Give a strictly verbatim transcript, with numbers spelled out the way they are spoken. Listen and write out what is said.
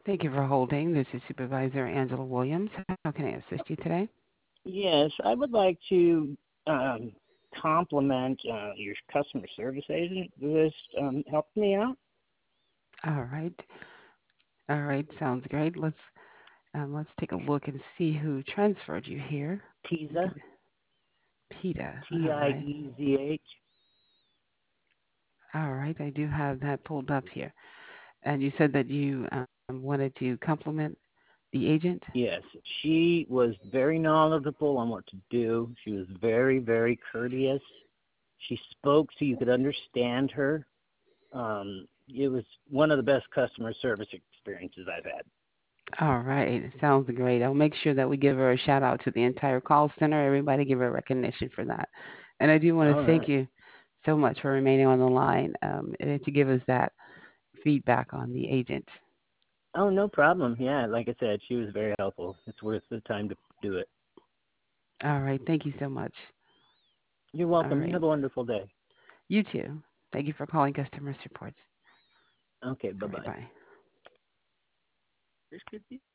Thank you for holding. This is Supervisor Angela Williams. How can I assist you today? Yes, I would like to um, compliment uh, your customer service agent who has um, helped me out. All right. All right. Sounds great. Let's um, let's take a look and see who transferred you here. Tiza, Good. PETA. T All I right. E Z H. All right. I do have that pulled up here. And you said that you um, wanted to compliment the agent. Yes, she was very knowledgeable on what to do. She was very, very courteous. She spoke so you could understand her. Um, it was one of the best customer service experiences I've had. All right. Sounds great. I'll make sure that we give her a shout out to the entire call center. Everybody give her recognition for that. And I do want to All thank right. you so much for remaining on the line um, and to give us that feedback on the agent. Oh, no problem. Yeah, like I said, she was very helpful. It's worth the time to do it. All right. Thank you so much. You're All welcome. You right. have a wonderful day. You too. Thank you for calling customer support. Okay, All right. bye-bye. Bye. This could be